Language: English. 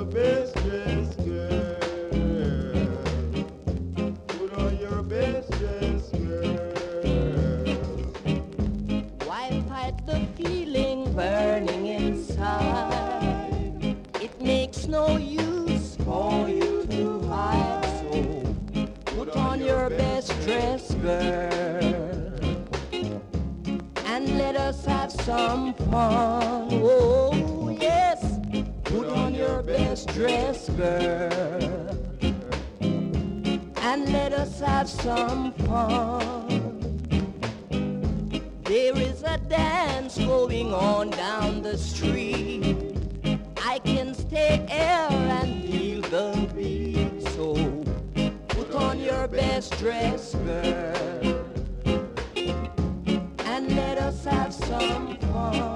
best dress, girl. Put on your best dress, girl. Why fight the feeling burning inside? It makes no use for you to hide. So put on your best dress, girl, and let us have some fun. Oh, yes. Put on your best dress, girl, and let us have some fun. There is a dance going on down the street. I can stay air and feel the beat. So put on your best dress, girl, and let us have some fun.